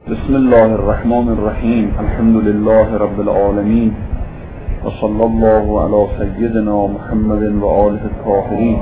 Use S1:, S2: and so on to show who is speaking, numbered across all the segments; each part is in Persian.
S1: بسم الله الرحمن الرحیم. الحمد لله رب العالمین و صلی الله علی سیدنا محمد و آله الطاهرین.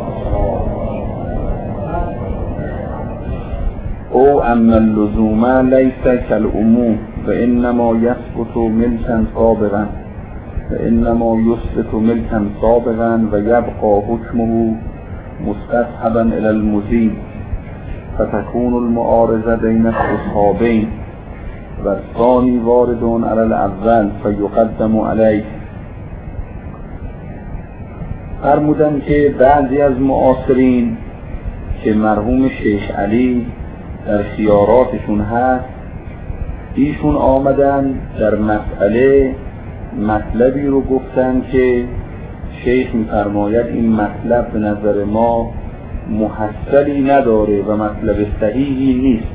S1: او اما اللزوم لیس کالعموم و انما یثبت ملکا سابقا و انما یثبت ملکا سابقا و یبقى حکمه مستصحبا الی المزید فتكون المعارضه بین الصحابین و الثانی وارد علی الاول فیقدم علیه. فرمودن که بعضی از معاصرین که مرحوم شیخ علی در خیاراتشون هست، ایشون آمدن در مسئله مطلبی رو گفتن که شیخ می‌فرماید این مطلب به نظر ما محصلی نداره و مطلب صحیحی نیست.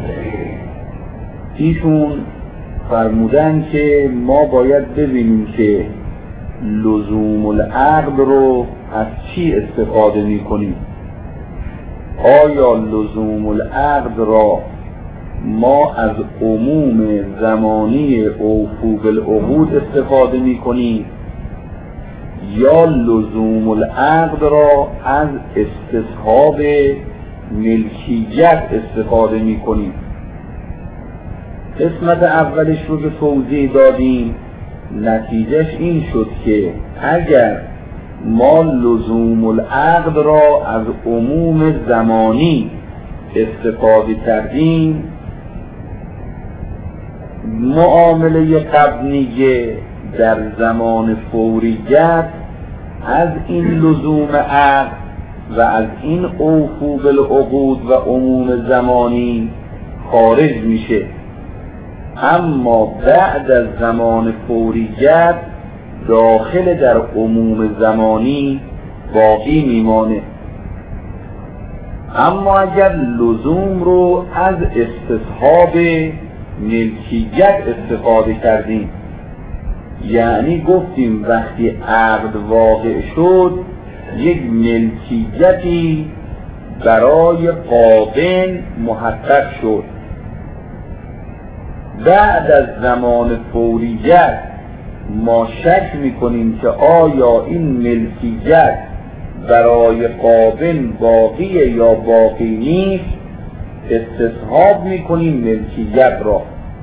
S1: ایشون فرمودن که ما باید ببینیم که لزوم العقد رو از چی استفاده می‌کنیم. آیا لزوم العقد را ما از عموم زمانی اوفو بالعقود استفاده می‌کنیم یا لزوم العقد را از استصحاب ملکیت استفاده می‌کنیم؟ قسمت اولش رو که توضیح دادیم، نتیجهش این شد که اگر ما لزوم العقد را از عموم زمانی استفاده کردیم، معامله قبضیه در زمان فوریت از این لزوم عقد و از این اوفو بالعقود و عموم زمانی خارج میشه، اما بعد از زمان فوریت داخل در عموم زمانی باقی میمانه. اما اگر لزوم رو از استصحاب ملکیت استفاده کردیم، یعنی گفتیم وقتی عقد واقع شد یک ملکیتی برای قابل محقق شد، بعد از زمان فوریت ما شک میکنیم که آیا این ملکیت برای قابل باقیه یا باقی نیست، استصحاب میکنیم ملکیت را.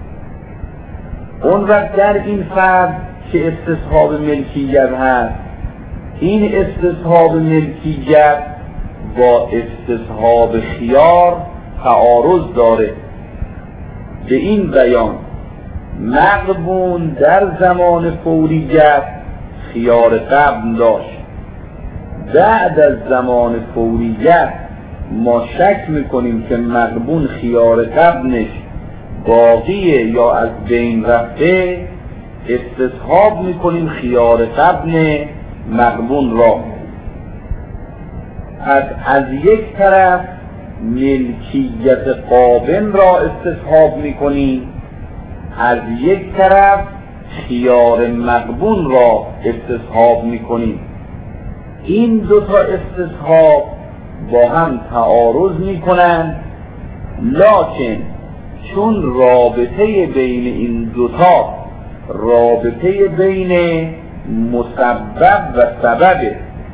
S1: اون وقت در این فرض که استصحاب ملکیت هست، این استصحاب ملکیت با استصحاب خیار تعارض داره. به این بیان مغبون در زمان فوریت خیار قبل داشت، بعد از زمان فوریت ما شک میکنیم که مغبون خیار قبلش باقیه یا از بین رفته، استصحاب میکنیم خیار قبل مغبون را. از یک طرف ملکیت قابل را استصحاب میکنیم، از یک طرف خیار مغبون را استصحاب میکنیم. این دوتا استصحاب با هم تعارض میکنند، لکن چون رابطه بین این دوتا رابطه بین مسبب و سببه،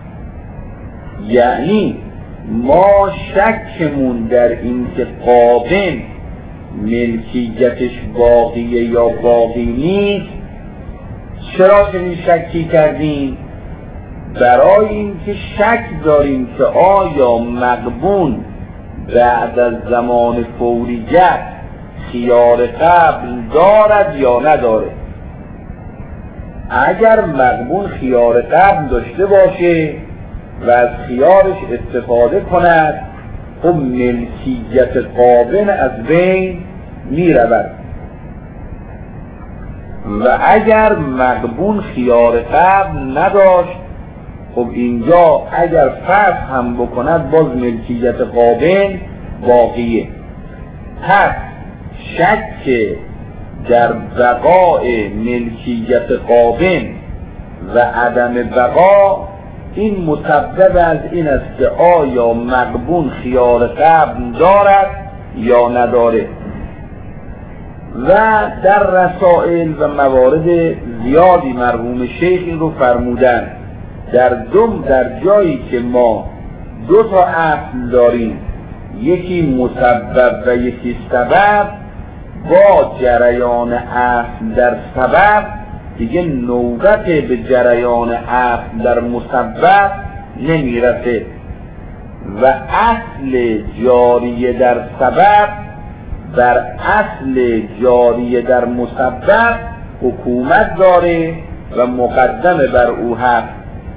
S1: یعنی ما شکمون در این که قابل ملکیتش باقیه یا باقی نیست. چرا چنین شکی کردیم؟ برای این که شک داریم که آیا مغبون بعد از زمان فوریت خیار قبل دارد یا نداره. اگر مغبون خیار قبل داشته باشه و از خیارش استفاده کند، خب ملکیت قابل از بین می رود. و اگر مغبون خیار قبل نداشت، خب اینجا اگر فرض هم بکند باز ملکیت قابل باقیه. پس شک در بقای ملکیت قابل و عدم بقا این مسبب از این است که آیا مغبون خیار قبل دارد یا نداره. و در رسائل و موارد زیادی مرحوم شیخ این رو فرمودن. در جایی که ما دو تا اصل داریم، یکی مسبب و یکی سبب، با جریان اصل در سبب دیگه نوبت به جریان اصل در مسبب نمیرسه و اصل جاری در سبب بر اصل جاری در مسبب حکومت داره و مقدم بر او هست.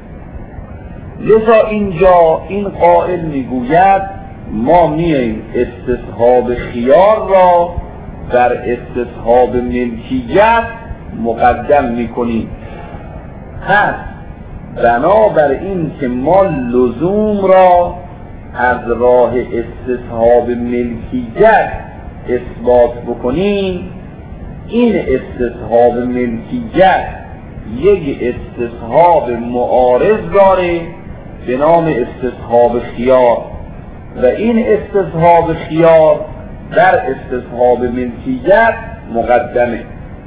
S1: لذا اینجا این قائل میگوید ما میاییم استصحاب خیار را در استصحاب ملکیت مقدم میکنیم. پس بنابر این که ما لزوم را از راه استصحاب ملکیت اثبات بکنیم، این استصحاب ملکیت یک استصحاب معارض داره به نام استصحاب خیار و این استصحاب خیار در استصحاب ملکیت مقدمه.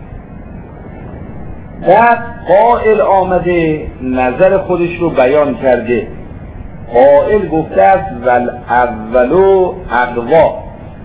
S1: بعد قائل آمده نظر خودش رو بیان کرده. قائل گفته است والاولو اقوا،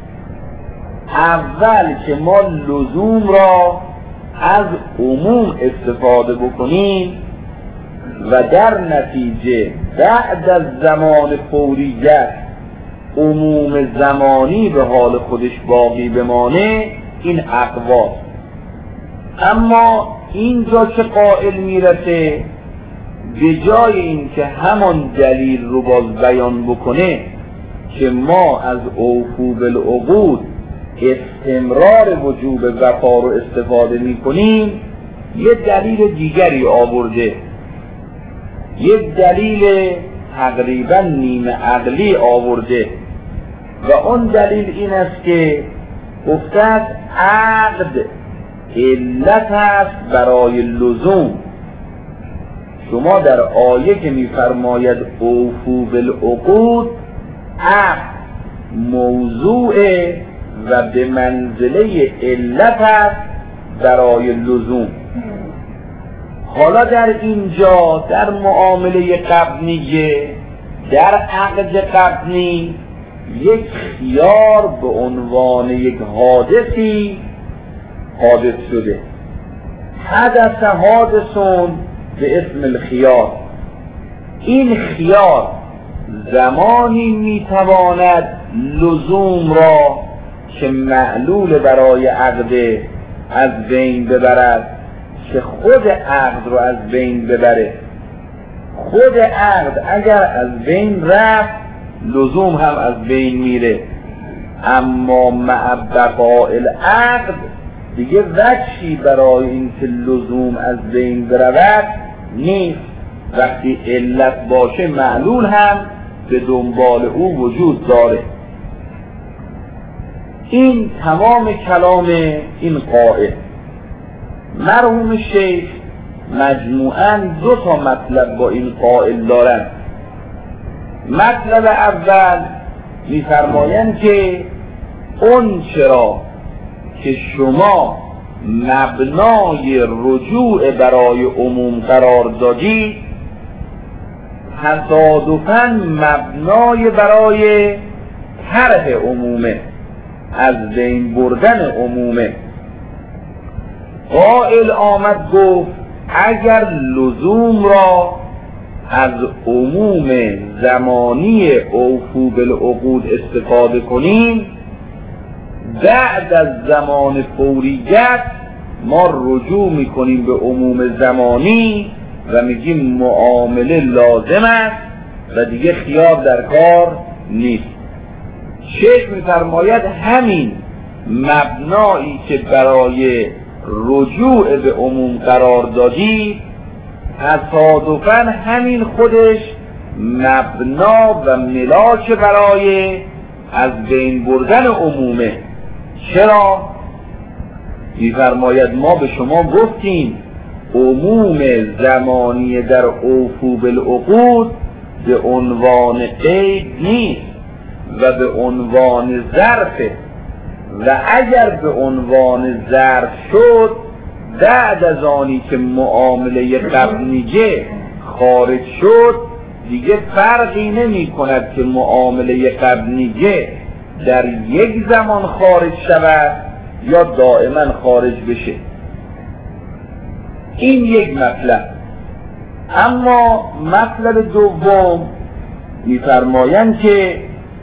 S1: اول که ما لزوم را از عموم استفاده بکنیم و در نتیجه بعد از زمان فوریت عموم زمانی به حال خودش باقی بمانه، این اقواست. اما اینجا که قائل میرسه به جای این که همان دلیل رو باز بیان بکنه که ما از اوفو بالعقود استمرار وجوب وفا رو استفاده میکنیم، یه دلیل دیگری آورده، یک دلیل تقریبا نیمه عقلی آورده و اون دلیل این است که گفته است عقد علت است برای لزوم. شما در آیه که میفرماید اوفو بالعقود، عقد موضوع و به منزله علت است برای لزوم. حالا در اینجا در معامله قبضیه، در عقد قبضی، یک خیار به عنوان یک حادثی حادث شده. حدث حادثون به اسم الخیار. این خیار زمانی میتواند لزوم را که معلول برای عقد از بین ببرد، که خود عقد رو از بین ببره. خود عقد اگر از بین رفت لزوم هم از بین میره، اما مع بقاء العقد دیگه وجهی برای این که لزوم از بین برود نیست. وقتی علت باشه معلول هم به دنبال او وجود داره. این تمام کلام این قائل. مرحوم شیخ مجموعاً دو تا مطلب با این قائل دارن. مطلب اول می‌فرمایند که اون چرا که شما مبنای رجوع برای عموم قرار دادید، تصادفاً مبنای برای طرح عمومه، از بین بردن عمومه. قائل آمد گفت اگر لزوم را از عموم زمانی اوفو بالعقود استفاده کنیم، بعد از زمان فوریت ما رجوع میکنیم به عموم زمانی و میگیم معامله لازم است و دیگه خیار در کار نیست. شیخ میفرماید همین مبنایی که برای رجوع به عموم قرار دادی، تصادفاً همین خودش مبنا و ملاک برای از بین بردن عمومه. چرا؟ میفرماید ما به شما گفتیم عموم زمانی در اوفو بالعقود به عنوان قید نیست و به عنوان ظرفه. و اگر به عنوان ظرف شد بعد از آنی که معامله قبلیه خارج شد دیگه فرقی نمی کند که معامله قبلیه در یک زمان خارج شود یا دائما خارج بشه. این یک مطلب. اما مطلب دوم می‌فرمایند که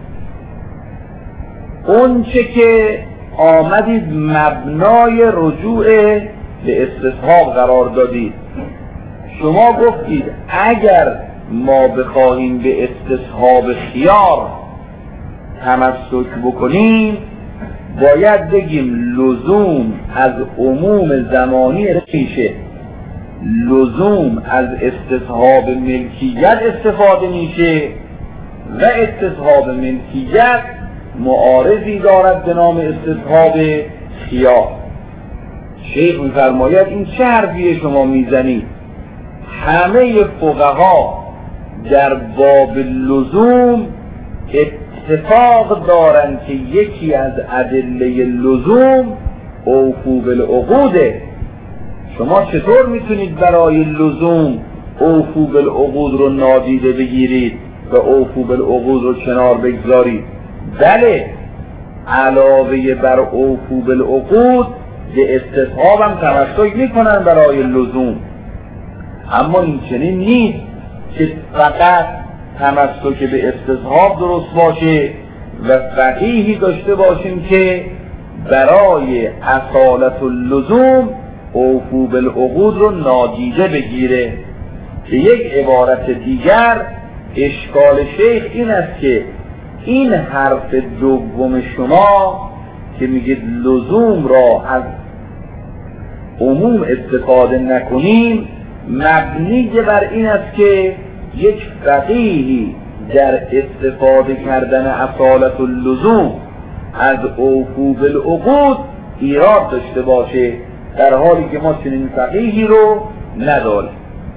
S1: اون چه که آمدید مبنای رجوع به استصحاب قرار دادید، شما گفتید اگر ما بخواهیم به استصحاب خیار تمسک بکنیم باید بگیم لزوم از عموم زمانی میشه، لزوم از استصحاب ملکیت استفاده میشه و استصحاب ملکیت معارضی دارد به نام استصحاب خیار. شیخ می‌فرماید این چه حرفیه شما میزنید؟ همه فقها در باب لزوم اتفاق دارند که یکی از ادله لزوم اوفو بالعقوده. شما چطور میتونید برای لزوم اوفو بالعقود رو نادیده بگیرید و اوفو بالعقود رو کنار بگذارید؟ بله، علاوه بر اوفو بالعقود به استصحاب هم تمسک میکنن برای لزوم، اما این چنین نیست که فقط تمسک به استصحاب درست باشه و فقیهی داشته باشیم که برای اصالت اللزوم اوفو بالعقود رو نادیده بگیره. به یک عبارت دیگر اشکال شیخ این است که این حرف دوم شما که میگید لزوم را از عموم استفاده نکنیم مبنی بر این است که یک فقیهی در استفاده کردن اصالت اللزوم از اوفو بالعقود ایراد داشته باشه، در حالی که ما چنین فقیهی رو نداریم.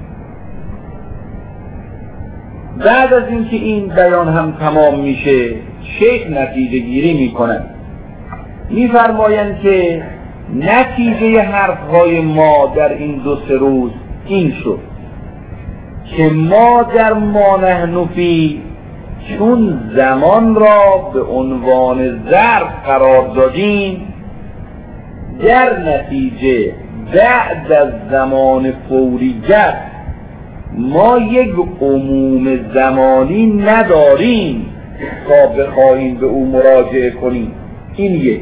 S1: بعد از اینکه این بیان هم تمام میشه شیخ نتیجه گیری میکنن، میفرمایند که نتیجه حرفهای ما در این 2-3 روز این شد که ما در ما نحن فی چون زمان را به عنوان ظرف قرار دادیم، در نتیجه بعد از زمان فوریت ما یک عموم زمانی نداریم تا بخواهیم به او مراجعه کنیم. این یک.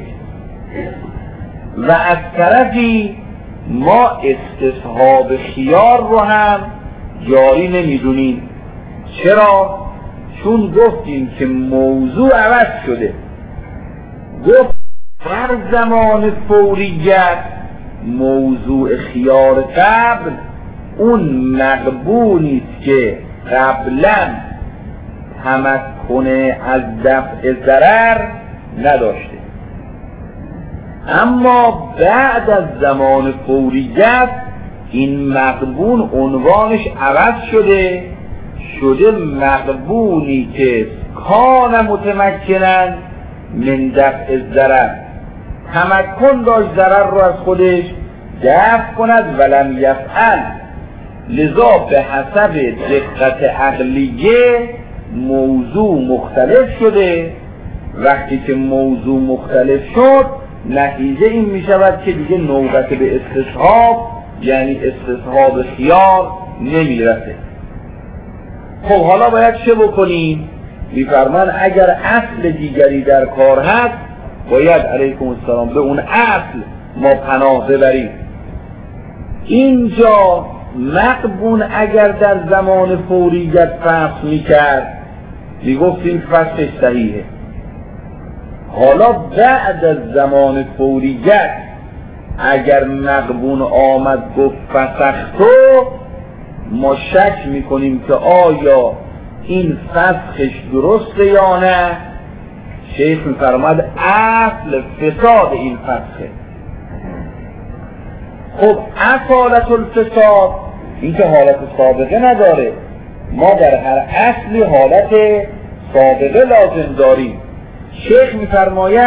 S1: و از طرفی ما استصحاب خیار رو هم جاری نمیدونیم. چرا؟ چون گفتیم که موضوع عوض شده. گفت در زمان فوریت موضوع خیار قبل اون مقبولی است که قبلا تمکن از دفع ضرر نداشته، اما بعد از زمان فوریت این مقبول عنوانش عوض شده مقبولی که کان متمکنن من دفع ضرر، تمکن داشت ضرر رو از خودش دفع کند ولم یفعل. لذا به حسب دقت عقلیه موضوع مختلف شده. وقتی که موضوع مختلف شد نتیجه این می شود که دیگه نوبت به استصحاب یعنی استصحاب خیار نمی رسه. خب حالا باید چه بکنیم؟ میفرمان اگر اصل دیگری در کار هست باید علیکم السلام به اون اصل ما پناه ببریم. اینجا مقبون اگر در زمان فوریت فصل میکرد میگفتیم فصلش صحیحه. حالا بعد از زمان فوریت اگر مقبون آمد گفت فسختو، ما شک میکنیم که آیا این فسخش درسته یا نه. شیخ میفرماد اصل فساد این فسخه. خب اصالت الفساد این که حالت سابقه نداره، ما در هر اصلی حالت سابقه لازم داریم. شیخ میفرماید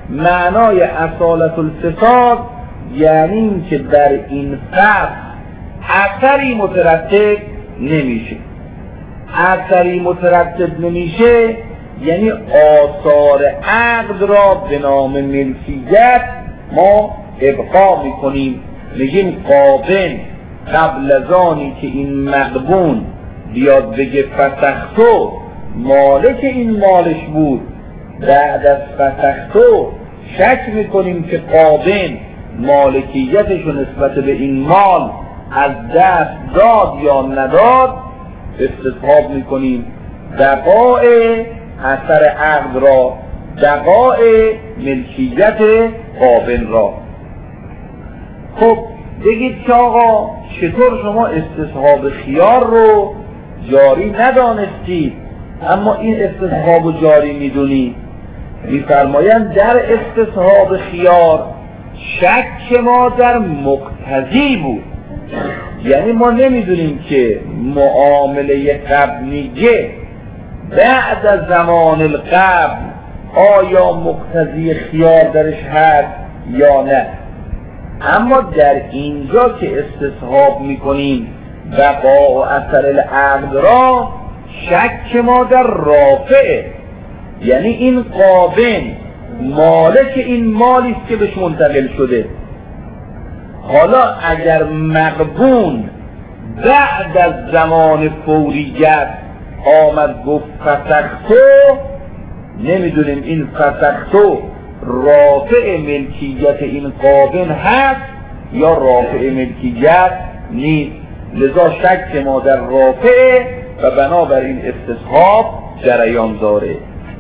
S1: معنای اصالت الفساد یعنی این که در این فصل اثری مترتب نمیشه. اثری مترتب نمیشه یعنی آثار عقد را به نام ملکیت ما ابقا میکنیم، میگیم قابن قبل از آنی که این مغبون بیاد بگه فسختو مالک این مالش بود، بعد از فسختو شک میکنیم که قابن مالکیتش رو نسبت به این مال از دست داد یا نداد، استصحاب میکنیم دقاء اثر عقد را، دقاء ملکیت قابن را. خب بگید که آقا چطور شما استصحاب خیار رو جاری ندانستید اما این استصحاب رو جاری میدونید؟ میفرمایند در استصحاب خیار شک ما در مقتضی بود، یعنی ما نمیدونیم که معامله قبلیه بعد از زمان القبل آیا مقتضی خیار درش هست یا نه. اما در اینجا که استصحاب میکنیم بقا و اثر العقد را شک ما در رافعه، یعنی این قابن مالک این مالی است که بهش منتقل شده. حالا اگر مغبون بعد از زمان فوریت آمد گفت فسختو، نمیدونیم این فسختو رافع ملکیت این قابن هست یا رافع ملکیت نیست، لذا شک ما در رافع و بنابراین استصحاب جریان داره.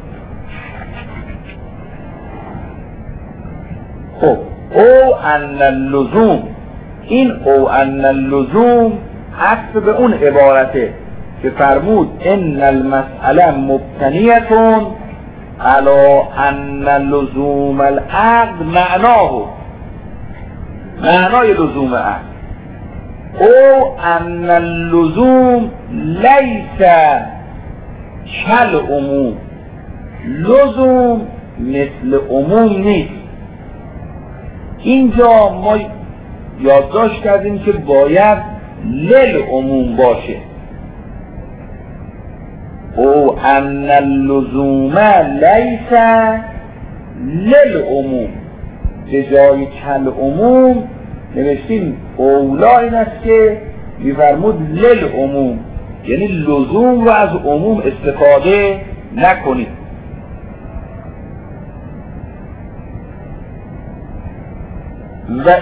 S1: خب او ان اللزوم، این او ان اللزوم عکس به اون عبارته که فرمود ان المسئله مبتنیتون علی ان لزوم العقد معناه، معنای لزوم عقد او ان اللزوم لیس کل عموم، لزوم مثل عموم نیست. اینجا ما یادداشت کردیم که باید للعموم باشه. او ان اللزوم لیس للعموم، به جای کل عموم نوشتیم اولا این است که میفرمود للعموم، یعنی لزوم رو از عموم استفاده نکنید. و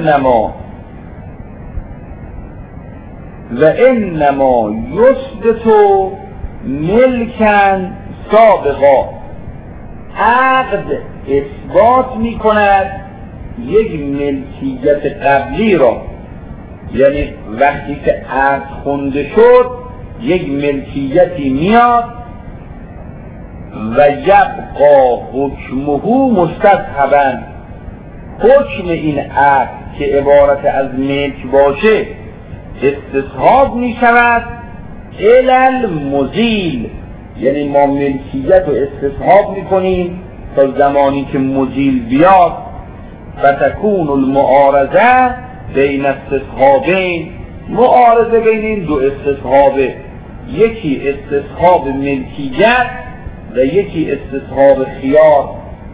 S1: انما یثبت ملکن سابقا، عقد اثبات می کند یک ملکیت قبلی را، یعنی وقتی که عقد خونده شد یک ملکیتی میاد و یبقا حکمه مستصحبا، حکم این عقد که عبارت از ملک باشه استصحاب می شود علل مزیل، یعنی ما ملکیت رو استصحاب می کنیم تا زمانی که مزیل بیاد و تکون المعارضه بین استصحابین، معارضه بین این دو استصحابه، یکی استصحاب ملکیت و یکی استصحاب خیار،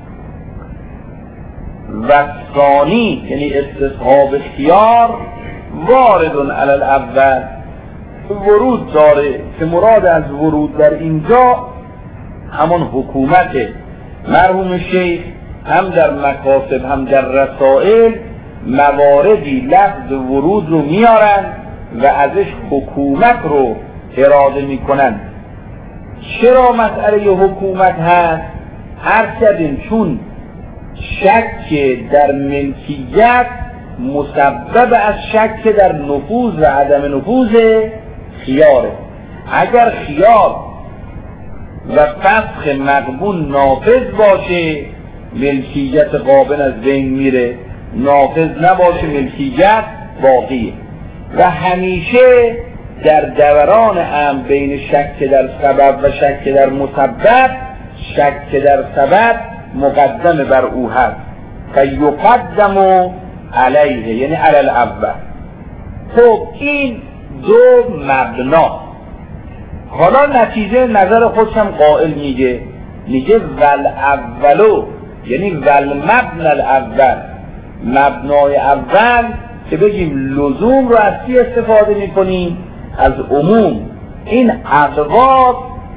S1: و ثانی یعنی استصحاب خیار وارد علی الاول، ورود داره که مراد از ورود در اینجا همون حکومت. مرحوم شیخ هم در مکاسب هم در رسائل مواردی لفظ ورود رو میارن و ازش حکومت رو اراده میکنن. چرا مسئله حکومت هست؟ عرض کردیم چون شک در ملکیت مسبب از شک در نفوذ و عدم نفوذ خیاره. اگر خیار و فسخ مغبون نافذ باشه ملکیت قابل از بین میره، نافذ نباشه ملکیت باقیه. و همیشه در دوران امر بین شک در سبب و شک در مسبب، شک در سبب مقدم بر او هست، فیقدم علیه یعنی علی الاول. خب این دو مبنا. حالا نتیجه نظر خودشم قائل میگه والاولو یعنی والمبنى الاول، مبنای اول که بگیم لزوم رو از چی استفاده میکنیم؟ از عموم. این اقوات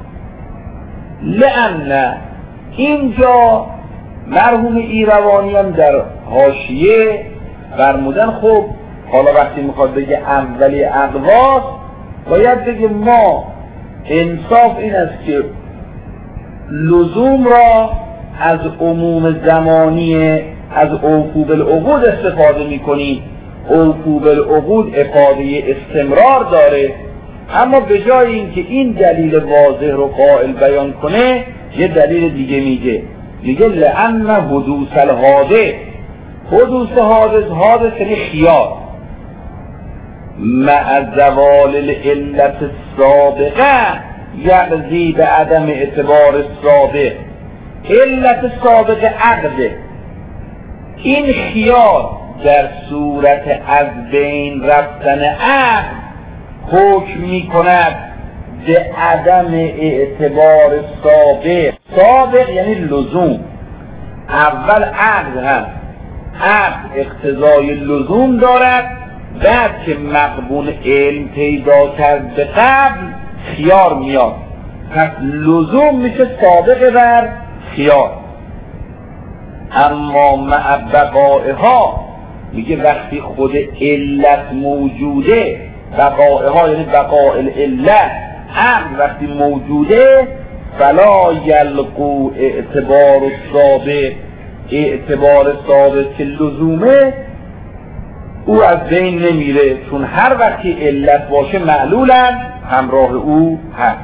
S1: لأن اینجا مرحوم ایروانی هم در حاشیه فرمودن خب حالا وقتی میخواد بگه اولی اقوات باید بگه ما انصاف این است که لزوم را از عموم زمانی از اوفو بالعقود استفاده میکنیم. اوفو بالعقود افاده استمرار داره، اما به جای اینکه این دلیل واضح رو قائل بیان کنه یه دلیل دیگه میگه لأن حدوث الحادث، حدوث حادث یعنی خیار، مع زوال العلت السابقه یقضی به عدم اعتبار السابق. علت سابق عقده، این خیار در صورت از بین رفتن عقد حکم می کند به عدم اعتبار سابق یعنی لزوم. اول عقد هست، عقد اقتضای لزوم دارد، بعد که مقبول علم پیدا کرد به قبل خیار میاد، پس لزوم میشه سابق بر خیار. اما مع بقائها میگه وقتی خود علت موجوده، بقائها یعنی بقاء العلت، عقل وقتی موجوده فلا یلقو اعتبار السابق، اعتبار سابق که لزومه او از بین نمیره، چون هر وقتی علت باشه معلولن همراه او هست.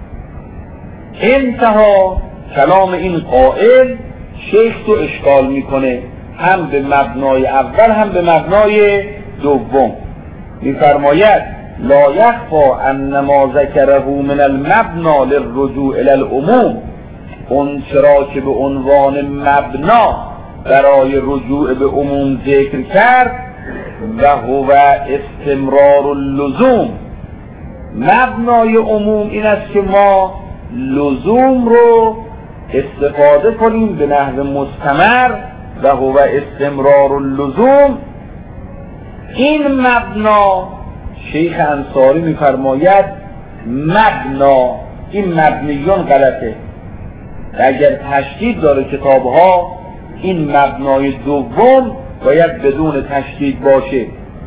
S1: انتها کلام این قائل شیخ تو اشکال میکنه هم به مبنای اول هم به مبنای دوم. میفرماید لا یخفا ان ما ذکره من المبنا للرجوع الى العموم، اون چرا که به عنوان مبنا برای رجوع به عموم ذکر کرد و هو استمرار اللزوم. مبنای عموم این است که ما لزوم رو استفاده کنیم به نحو مستمر و هو استمرار اللزوم. این مبنا شیخ انصاری میفرماید مبنا، این مبنیون غلطه، اگر تشدید داره کتابها این مبنای دوم باید بدون تشدید باشه.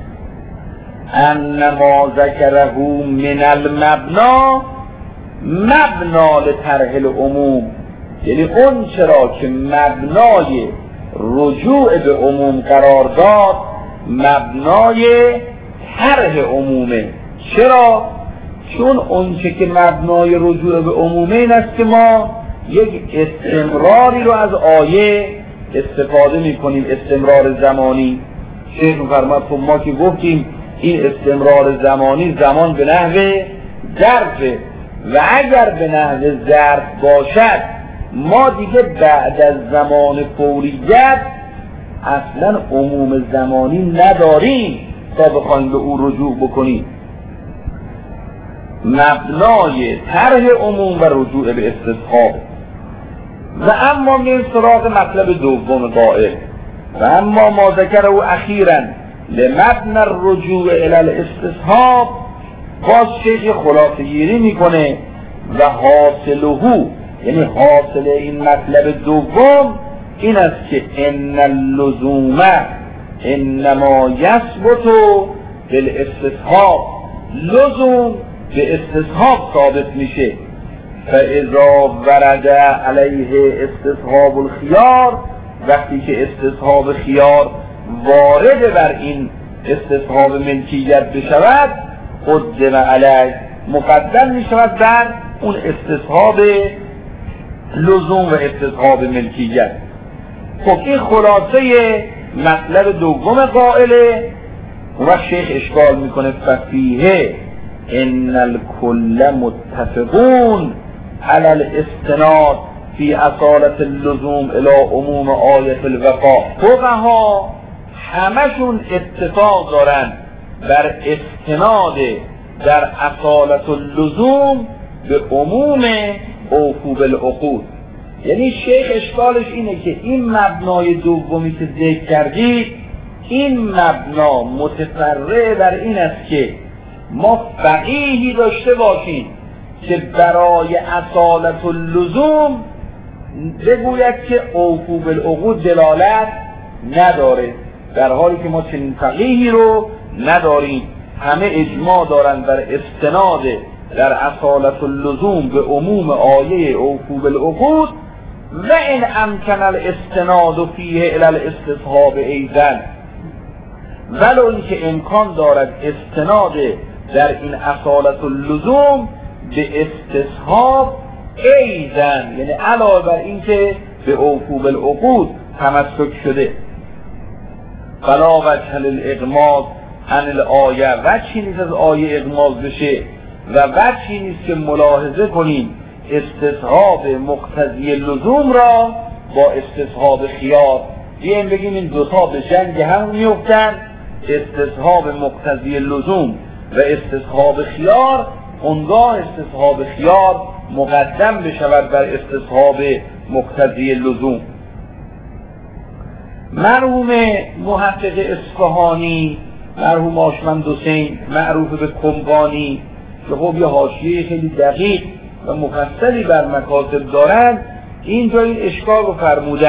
S1: انما ذکره من المبنا مبنا لطرح العموم، یعنی اون چرا که مبنای رجوع به عموم قرار داد مبنای طرح عمومه. چرا؟ چون اون چه که مبنای رجوع به عمومه این است که ما یک استمراری رو از آیه استفاده میکنیم، استمرار زمانی. شیخ می‌فرماید خب ما که گفتیم این استمرار زمانی زمان به نحو ظرفه و اگر به نحو ظرف باشد ما دیگه بعد از زمان فوریت اصلا عموم زمانی نداریم تا بخوایم به او رجوع بکنیم. مبنای طرح عموم و رجوع به استصحاب. و اما من سراغ مطلب دوم قائل و اما ما ذکر او اخیراً لمبنى الرجوع الى الاستصحاب، باز شیخ خلاصه گیری میکنه و حاصله یعنی حاصل این مطلب دوم این است که ان اللزوم انما یثبت بالاستصحاب، لزوم به استصحاب ثابت میشه. فاذا ورد علیه استصحاب الخیار، وقتی که استصحاب خیار وارد بر این استصحاب ملکیت بشود قدم علیه، مقدم میشود بر اون استصحاب لزوم و استصحاب ملکیت. خب این خلاصه مطلب دوم قائله. اون وقت شیخ اشکال میکنه ففیه ان الکل متفقون علی الاستناد فی اصالت اللزوم الی عموم آیت الوفا. فقها همشون اتفاق دارن بر استناد در اصالت اللزوم به عموم اوفو بالعقود. یعنی شیخ اشکالش اینه که این مبنای دومی که ذکر کردید، این مبنا متفرع بر این است که ما فقیهی داشته باشیم که برای اصالت اللزوم بگوید که اوفو بالعقود دلالت نداره، در حالی که ما چنین فقیهی رو نداریم. همه اجماع دارن بر استناد در اصالت اللزوم به عموم آیه اوفو بالعقود و این امکن الاستناد فیه الی الاستصحاب ایضا، ولو اینکه امکان دارد استناد در این اصالت اللزوم به استصحاب ایضا، یعنی علاوه بر اینکه به اوفو بالعقود تمسک شده. فلا وجه للاغماض عن الآیه، وجهی نیست از آیه اغماض بشه و وجهی نیست که ملاحظه کنیم استصحاب مقتضی لزوم را با استصحاب خیار. بیایم بگیم این دوتا به جنگ هم میفتن، استصحاب مقتضی لزوم و استصحاب خیار، اونگاه استصحاب خیار مقدم بشود بر استصحاب مقتضی لزوم. مرحوم محقق اصفهانی، مرحوم آشمند حسین معروف به کمبانی که خب یه حاشیه خیلی دقیق و مفصلی بر مکاتب دارند، اینجا این اشکال رو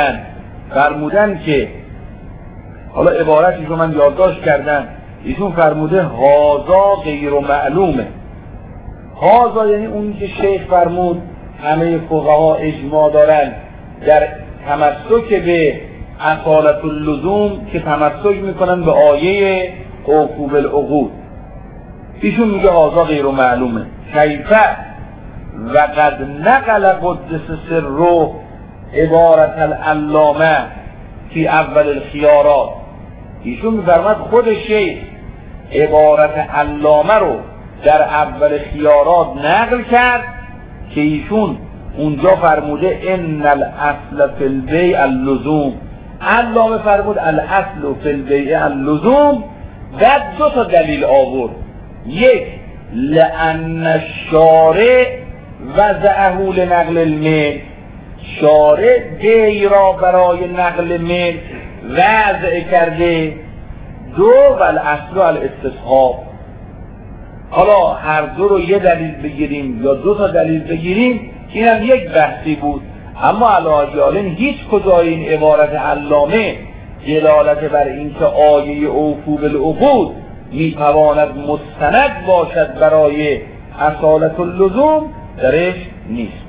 S1: فرمودن که حالا عبارتی رو من یادداشت کردم، ایشون فرموده هازا غیر معلومه. هازا یعنی اونی که شیخ فرمود همه فقها اجماع دارن در تمسک به اصالت اللزوم که تمسک میکنن به آیه اوفو بالعقود. ایشون میگه هازا غیر معلومه. کیفه و قد نقل قدس سره عبارت العلامه فی اول الخیارات. ایشون میفرماد خود شیخ عبارت علامه رو در اول خیارات نقل کرد که ایشون اونجا فرموده ان الاصل فی البیع اللزوم. علامه فرمود الاصل فی البیع اللزوم و دو تا دلیل آورد. یک، لأن الشارع وضعه لنقل الملک، شارع بیع را برای نقل ملک وضع کرده. دو، و الاصل الاستصحاب. حالا هر دو رو یه دلیل بگیریم یا دو تا دلیل بگیریم این هم یک بحثی بود، اما علاوه هیچ کجای این عبارت علامه دلالت بر اینکه آیه اوفو بالعقود میتواند مستند باشد برای اصالت اللزوم درش نیست.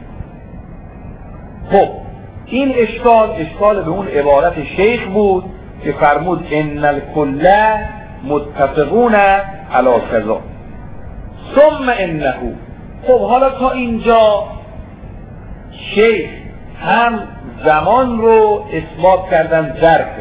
S1: خب این اشکال به اون عبارت شیخ بود که فرمود ان الکل متفقون علی کذا ثم انه. خب حالا تا اینجا شیخ هم زمان رو اثبات کردن ظرفه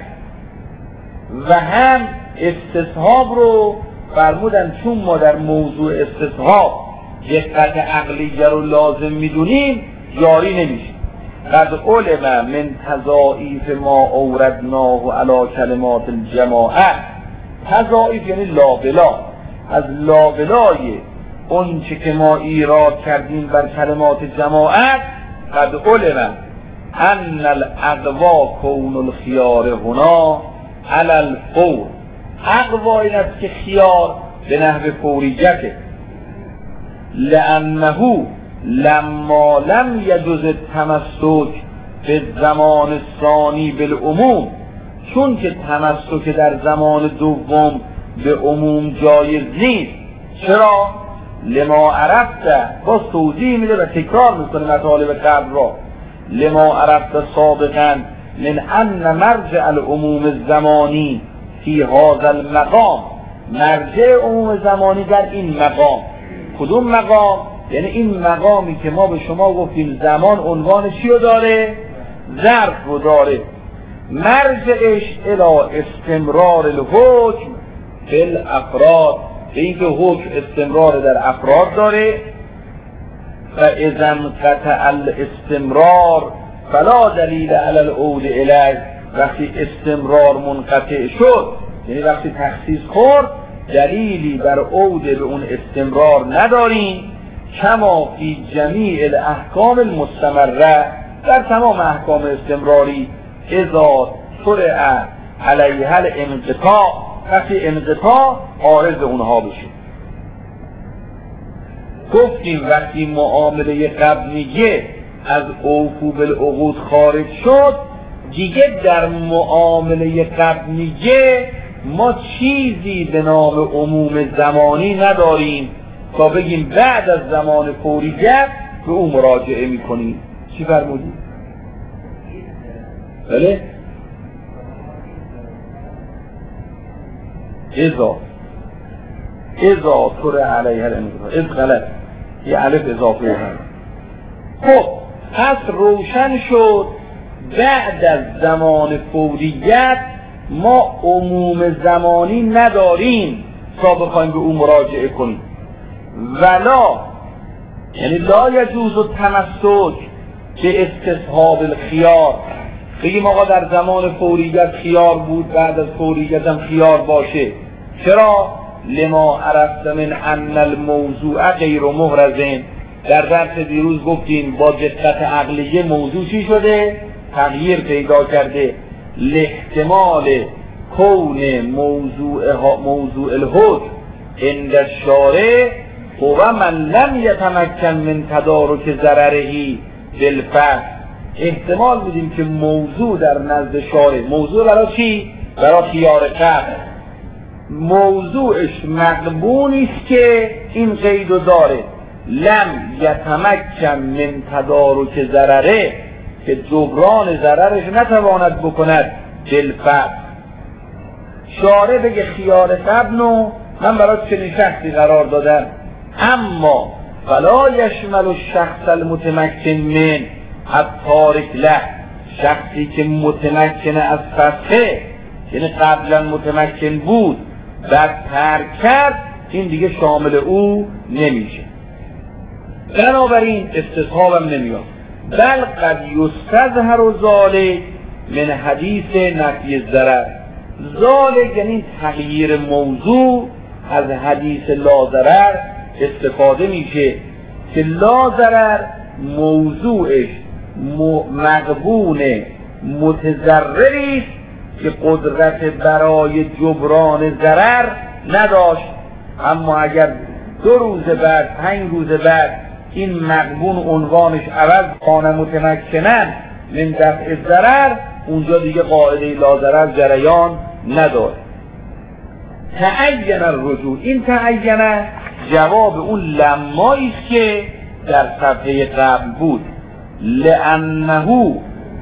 S1: و هم استصحاب رو فرمودن چون ما در موضوع استصحاب دقت عقلیه رو لازم میدونیم جاری نمیشه. قد علم من تضاعیف ما اوردناه علی کلمات الجماعه. تضاعیف یعنی لابلا، از لابلای اون چه که ما ایراد کردیم بر کلمات جماعت. قد علم ان الاقوا کون الخيار هنا علی الفور. اقوا این است که خیار به نحو فوریته. لانه لما لم یجوز التمسک به زمان ثانی بالعموم، چون که تمسک در زمان دوم به عموم جایز نیست. چرا؟ لما عرفته، باز توضیح میده و تکرار میکنه مطالب قبل را. لما عرفته سابقا من ان مرجع العموم الزمانی فی هذا المقام. مرجع عموم زمانی در این مقام. کدوم مقام؟ یعنی این مقامی که ما به شما گفتیم زمان عنوان چی رو داره؟ ظرف رو داره. مرجعش الی استمرار الحکم فی الافراد، به اینکه حکم استمرار در افراد داره. و اذا انقطع الاستمرار فلا دلیل علی العود الیه، وقتی استمرار منقطع شد یعنی وقتی تخصیص خورد دلیلی بر عود به اون استمرار نداریم. کما فی جمیع الاحکام المستمره، در تمام احکام استمراری اذا شرع علیها الانقطاع، وقتی انقطاع عارض اونها بشه. گفتیم وقتی معامله قبلیه از اوفو بالعقود خارج شد دیگه در معامله قبلیه ما چیزی به نام عموم زمانی نداریم تا بگیم بعد از زمان فوریت به اون مراجعه میکنیم. چی فرمودید؟ بله؟ اذا طرح علیها الانقطاع، از غلط، یه الف اضافه هست. خب پس روشن شد بعد از زمان فوریت ما عموم زمانی نداریم تا بخوایم به اون مراجعه کنیم. ولا یعنی لا یجوز التمسک به استصحاب الخیار، بگیم آقا در زمان فوریت خیار بود بعد از فوریت هم خیار باشه. چرا؟ لما عرفت من ان الموضوع غیر محرز. در درس دیروز گفتیم با دقت عقلیه موضوع چی شده؟ تغییر پیدا کرده. لاحتمال کون موضوع الحکم عند الشارع و من لم یتمکن من تدارک ضرره بالفعل. احتمال میدیم که موضوع در نزد شارع، موضوع برای چی؟ برای خیار قبل، موضوعش مقبولی است که این قیدو داره لم یتمکن من تدارک ضرره، که جبران ضررش نتواند بکند بالفعل. شارع بگه خیار قبلو من برای چنین شخصی قرار دادم، اما فلا یشمل الشخص المتمکن من التارک له، شخصی که متمکن از فسخه یعنی قبلا متمکن بود بعد ترک کرد این دیگه شامل او نمیشه. بنابراین استصحابم نمیاد. بل قد یستظهر ذلک من حدیث نفی الضرر، ذلک یعنی تغییر موضوع از حدیث لا ضرر استفاده میشه که لا ضرر موضوعش مغبون متضرری است که قدرت برای جبران ضرر نداشت، اما اگر 2 روز بعد 5 روز بعد این مغبون عنوانش عوض کان متمکنن من دفع ضرر، اونجا دیگه قاعده لا ضرر جریان نداره. تعین الرجوع، این تعین جواب اون لمایی است که در صفحه قبل بود. لانه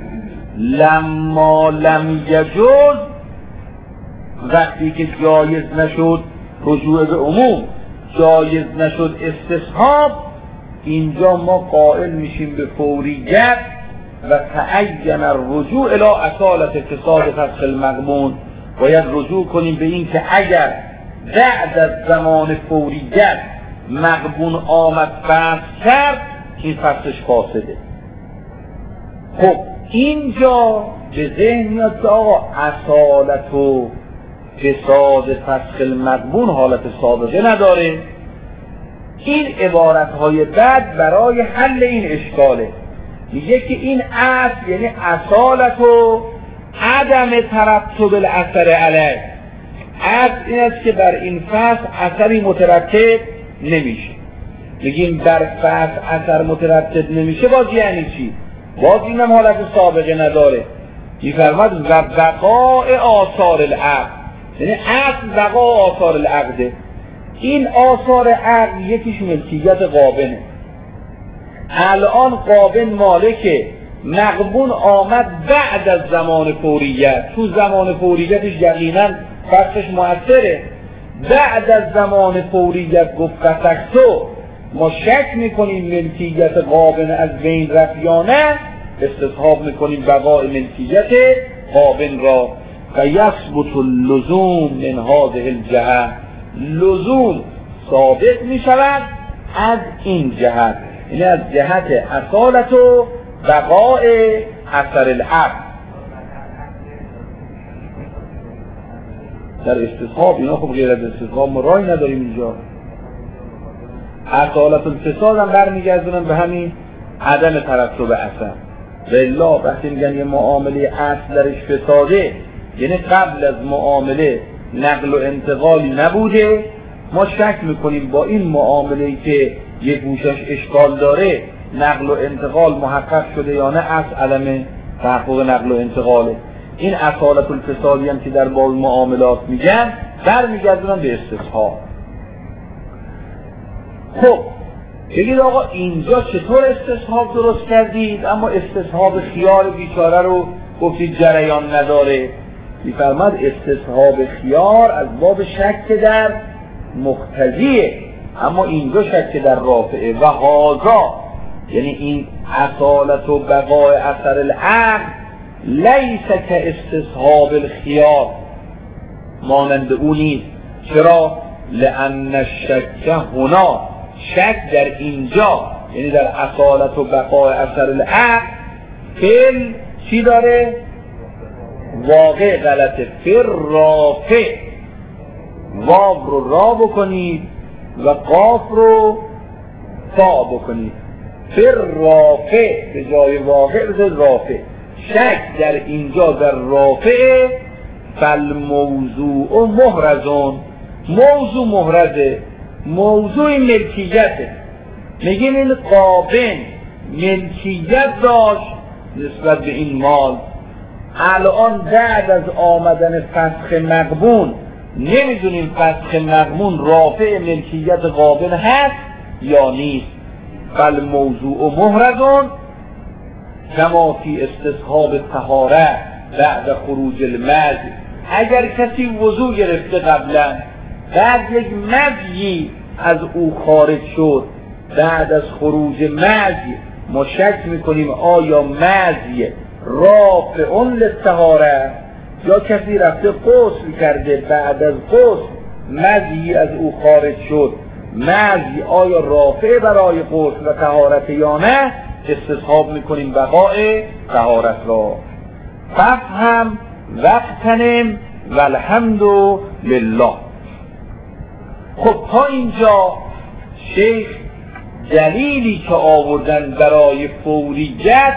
S1: لما لم یجوز، وقتی که جایز نشد رجوع به عموم، جایز نشد استصحاب، اینجا ما قائل میشیم به فوریت و تعین الرجوع الی اصالت فساد فسخ المغبون. باید رجوع کنیم به این که اگر بعد از زمان فوریت مغبون آمد فسخ کرد این فسخش فاسده. خب اینجا به ذهن میاد که آقا اصالت و فساد فسخ المغبون حالت سابقه نداره. این عبارتهای بعد برای حل این اشکاله. میگه که این اصل یعنی اصالت و عدم ترتب الاثر علیه، اصل این است که بر این فصل اثری مترتب نمیشه. میگیم در فصل اثر مترتب نمیشه، باز یعنی چی؟ باز اینم حالت سابقه نداره. میفرماد و بقاء آثار العقد، یعنی اصل بقاء آثار العقده. این آثار عقد یکیش ملکیت قابنه. الان قابن مالکه، مغبون آمد بعد از زمان فوریت، تو زمان فوریتش یقینا فسخش مؤثره. بعد از زمان فوریت گفت فسختو، ما شک میکنیم ملکیت قابن از بین رفت یا نه، استصحاب میکنیم بقای ملکیت قابن را. و یثبت اللزوم من هذه الجهه، لزوم ثابت میشود از این جهت، یعنی از جهت اصالت و بقای اثر العقد. در استصحاب اینا خب غیر از استصحاب ما راهی نداریم اینجا. اصالت الفساد هم برمیگردونن به همین عدم ترتب اثر. والله وقتی میگن یه معامله اصل درش فساده، یعنی قبل از معامله نقل و انتقالی نبوده، ما شک میکنیم با این معامله‌ای که یه گوشش اشکال داره نقل و انتقال محقق شده یا نه، از عدم تحقق نقل و انتقاله. این اصالت الفسادی هم که در باب معاملات میگن برمیگردونن به استصحاب. خب بگید آقا اینجا چطور استصحاب درست کردید اما استصحاب خیار بیچاره رو گفتید جریان نداره؟ میفرماد استصحاب خیار از باب شک در مقتضیه، اما اینجا شک در رافعه. و هذا یعنی این اصالت و بقای اثر العقد لیس که استصحاب الخیار، مانند او نیست. چرا؟ لأن الشک هنا، شک در اینجا یعنی در اصالت و بقای اثر العقد فعل چی داره؟ واقع غلطه. فر رافع، واو رو را بکنید و قاف رو تا بکنید. فر رافع به جای واقع بذارید رافع. شک در اینجا در رافع. فالموضوع محرزون، موضوع محرزه، موضوع ملکیته. میگیم این قابن ملکیت داشت نسبت به این مال، الان بعد از آمدن فسخ مغبون نمیدونیم فسخ مغبون رافع ملکیت قابن هست یا نیست. فالموضوع محرزون کما فی استصحاب طهاره بعد خروج المذ. اگر کسی وضو گرفته قبلا، بعد یک مذی از او خارج شد، بعد از خروج مذی ما شک میکنیم آیا مذی رافع للطهاره، یا کسی رفته غسل کرده بعد از غسل مذی از او خارج شد، مذی آیا رافع برای غسل و طهارت یا نه، استصحاب میکنیم بقای طهارت را. فهم وقتنم والحمد لله. خب تا اینجا شیخ دلیلی که آوردن برای فوریت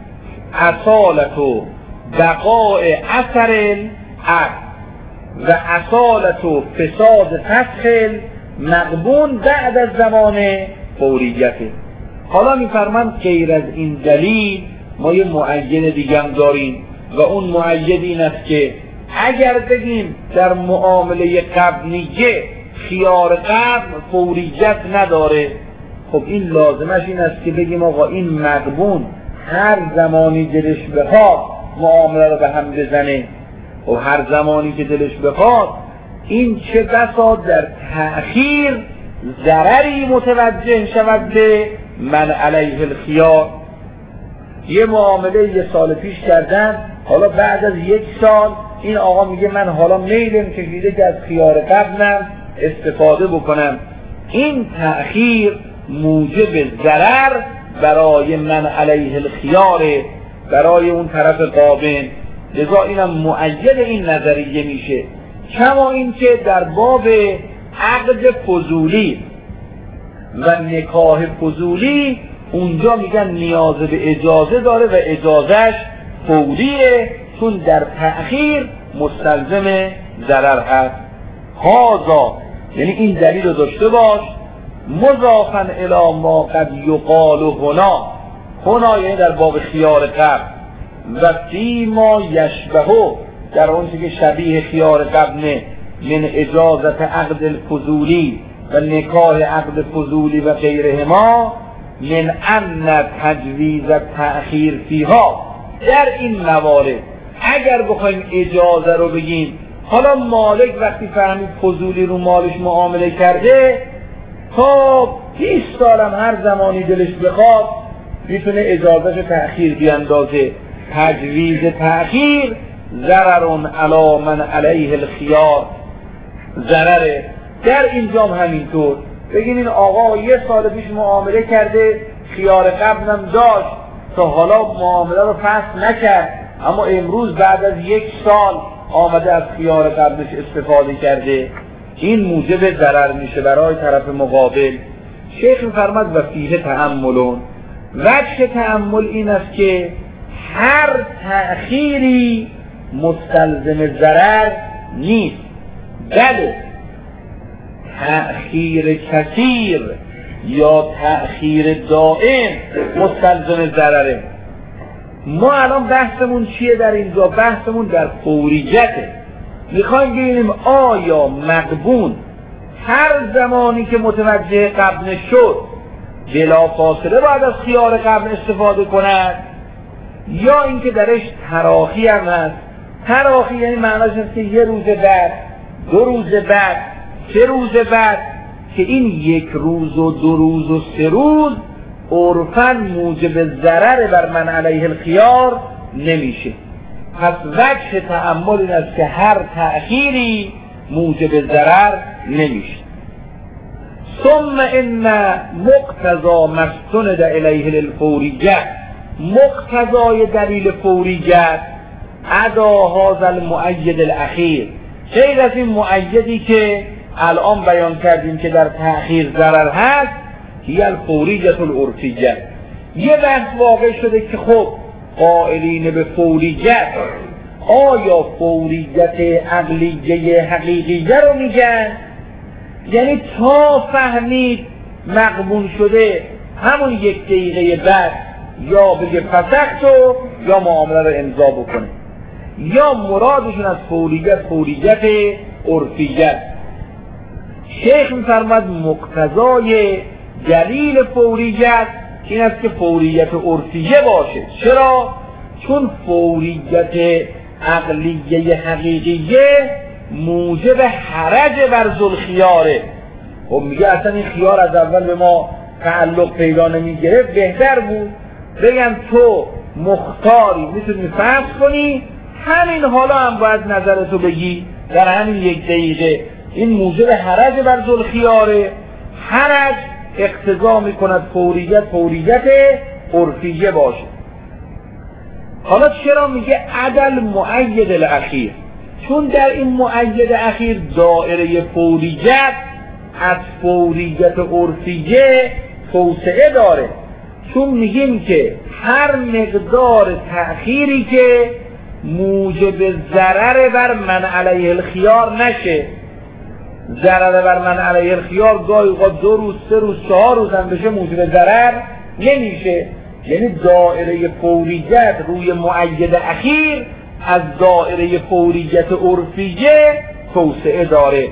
S1: اصالت و بقای اثر العقد و اصالت و فساد فسخ مغبون بعد از زمان فوریته. حالا میفرمند غیر از این دلیل ما یه معین دیگه هم داریم و اون معین این است که اگر بگیم در معامله قبلیه خیار قبل فوریت نداره، خب این لازمش این است که بگیم آقا این مغبون هر زمانی دلش بخواد معامله رو به هم بزنه و هر زمانی که دلش بخواد این چه بسا در تأخیر ضرری متوجه شود به من علیه الخیار. یه معامله یه سال پیش کردن، حالا بعد از یک سال این آقا میگه من حالا میلم کشیده که از خیار قبلم استفاده بکنم. این تأخیر موجب ضرر برای من علیه الخیار، برای اون طرف قابل، لذا اینم مؤید این نظریه میشه. کما این که در باب عقد فضولی و نکاح فضولی اونجا میگن نیاز به اجازه داره و اجازهش فوریه، چون در تأخیر مستلزم ضرر هست. هازا یعنی این دلیل رو داشته باش. مضافن الی ما قد یقال هنا یعنی در باب خیار قبل و فی ما یشبهه در اون که شبیه خیار قبل من اجازت عقد الفضولی و نکاح عقد فضولی و غیرهما من ان تجویز تأخیر فیها. در این موارد اگر بخوایم اجازه رو بگیم، حالا مالک وقتی فهمید فضولی رو مالش معامله کرده تا 20 سالم هر زمانی دلش بخواد میتونه اجازهش تأخیر بیاندازه. تجویز تأخیر ضررون علی من علیه الخیار، ضرره. در اینجام همینطور بگیم این آقا یه سال پیش معامله کرده خیار قبلم داشت، تا حالا معامله رو فسخ نکرد، اما امروز بعد از 1 سال آمده از خیار قبلش استفاده کرده، این موجب ضرر میشه برای طرف مقابل. شیخ میفرماد و فیه تأملون، وجه تأمل این است که هر تأخیری مستلزم ضرر نیست، بله تأخیر کثیر یا تأخیر دائم مستلزم ضرره. ما الان بحثمون چیه در اینجا؟ بحثمون در فوریته. میخوایم ببینیم آیا مغبون هر زمانی که متوجه قبل شد بلافاصله باید از خیار قبل استفاده کند، یا اینکه درش تراخی هم هست. تراخی یعنی معناش هست که 1 روز بعد، 2 روز بعد، 3 روز بعد، که این 1 روز و 2 روز و 3 روز عرفاً موجب ضرر بر من علیه الخیار نمیشه. پس وجه تأمل این است که هر تأخیری موجب ضرر نمیشه. ثم ان مقتضا مستند الیه الفوریه، مقتضای دلیل فوریت ادا هذا المؤید الاخیر، غیر از این مؤیدی که الان بیان کردیم که در تأخیر ضرر هست، هی الفوریت العرفیه. یه بحث واقع شده که خب قائلین به فوریت آیا فوریت عقلیه حقیقیه رو میگن، یعنی تا فهمید مغبون شده همون 1 دقیقه بعد یا بگه فسختو یا معامله رو امضا بکنه، یا مرادشون از فوریت عرفیت. شیخ میفرماد مقتضای دلیل فوریت این است که فوریت عرفیه باشه. چرا؟ چون فوریت عقلیه حقیقیه موجب حرج بر ذوالخیاره. خب میگه اصلا این خیار از اول به ما تعلق پیدا نمیگرفت، بهتر بود بگم تو مختاری میتونی فسخ کنی، همین حالا هم باید نظرتو بگی در همین 1 دقیقه. این موجب حرج بر ذوالخیاره، حرج اقتضا میکند فوریت عرفیه باشه. حالا چرا میگه عدل مؤید الاخیر؟ چون در این مؤید اخیر دائره فوریت از فوریت عرفیه توسعه داره. چون میگیم که هر مقدار تأخیری که موجب ضرر بر من علیه الخیار نشه، ضرر بر من علیه الخیار گاهی اوقات 2 روز، 3 روز، 4 روز هم بشه موجب ضرر نمیشه. یعنی دائره فوریت روی مؤید اخیر از دائره فوریت عرفیه توسعه داره.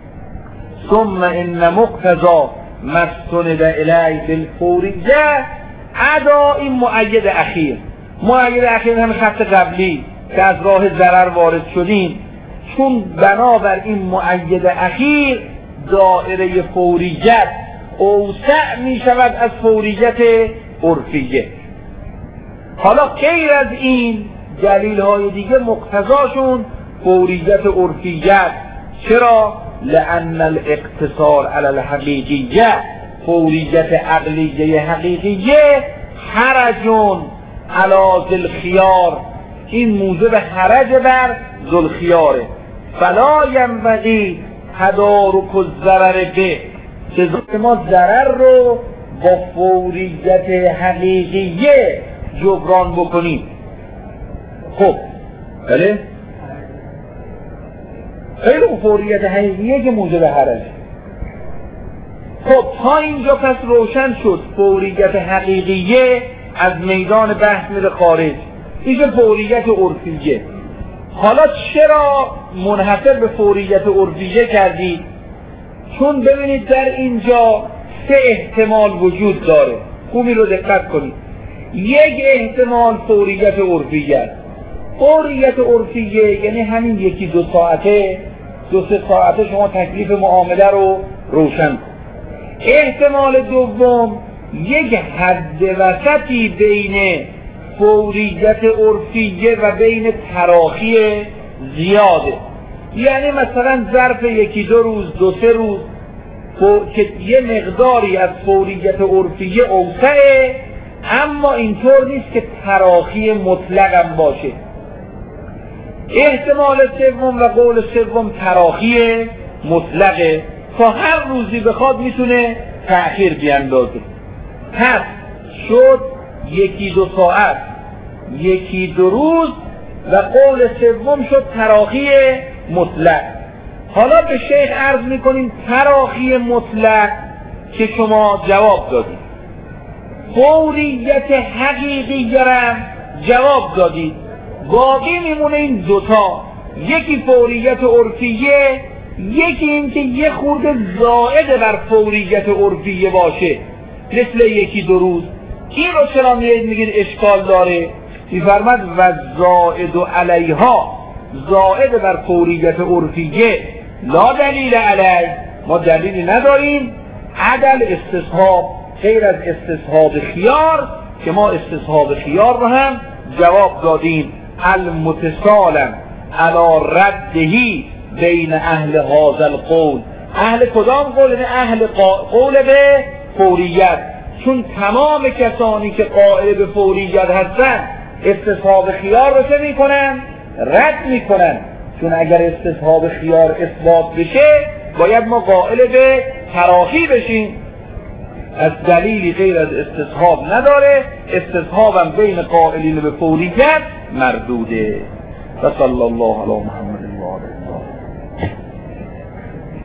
S1: ثم ان مقتضا مستند الی بالفوریه ادا، این مؤید اخیر. مؤید اخیر هم خط قبلی که از راه ضرر وارد شدیم، چون بنابر این مؤید اخیر دائره فوریت اوسع می شود از فوریت عرفیه. حالا غیر از این دلیل های دیگه مقتضاشون فوریت عرفیت. چرا؟ لأن الاقتصار علی الحقیقیه، فوریت عقلیه حقیقیه حرجون علی ذوالخیار، این موجب حرج بر ذوالخیاره. فلا ینبغی تدارک الضرر به، که ما ضرر رو با فوریت حقیقیه جبران بکنیم. خب بله خیلی فوریت حقیقیه که موجب حرج. خب تا اینجا پس روشن شد فوریت حقیقیه از میدان بحث میره خارج، میشه فوریت عرفیه. حالا چرا منحصر به فوریت عرفیه کردید؟ چون ببینید در اینجا 3 احتمال وجود داره، خوبی رو دقت کنید. 1 احتمال فوریت عرفیه. فوریت عرفیه یعنی همین 1-2 ساعته، 2-3 ساعته شما تکلیف معامله رو روشن کن. احتمال دوم 1 حد وسطی بین فوریت عرفیه و بین تراخی زیاده، یعنی مثلا ظرف 1-2 روز، 2-3 روز که یه مقداری از فوریت عرفیه اوسعه، اما اینطور نیست که تراخی مطلقم باشه. احتمال سوم و قول سوم تراخی مطلقه، تا هر روزی بخواد میتونه تأخیر بیندازه. پس شد 1-2 ساعت، 1-2 روز، و قول سوم شد تراخی مطلق. حالا به شیخ عرض میکنیم تراخی مطلق که شما جواب دادید، فوریت حقیقی هم جواب دادید، باقی میمونه این دوتا، یکی فوریت عرفیه، یکی این که یه خورده زائد بر فوریت عرفیه باشه، مثل 1-2 روز. این رو چرا میگید اشکال داره؟ میفرمد و زائد علیها، زائد بر فوریت عرفیه، لا دلیل علیه، ما دلیلی نداریم، عدل استصحاب، غیر از استصحاب خیار که ما استصحاب خیار رو هم جواب دادیم. المتصالم علی ردهی بین اهل هذا القول. اهل کدام قول؟ اهل قول به فوریت، چون تمام کسانی که قائل به فوریت هستن استصحاب خیار رو چه میکنن؟ رد میکنن، چون اگر استصحاب خیار اثبات بشه باید ما قائل به تراخی بشیم. از دلیلی غیر از استصحاب نداره، استصحابم بین قائلین به فوریت مردوده. و صلی الله علی محمد.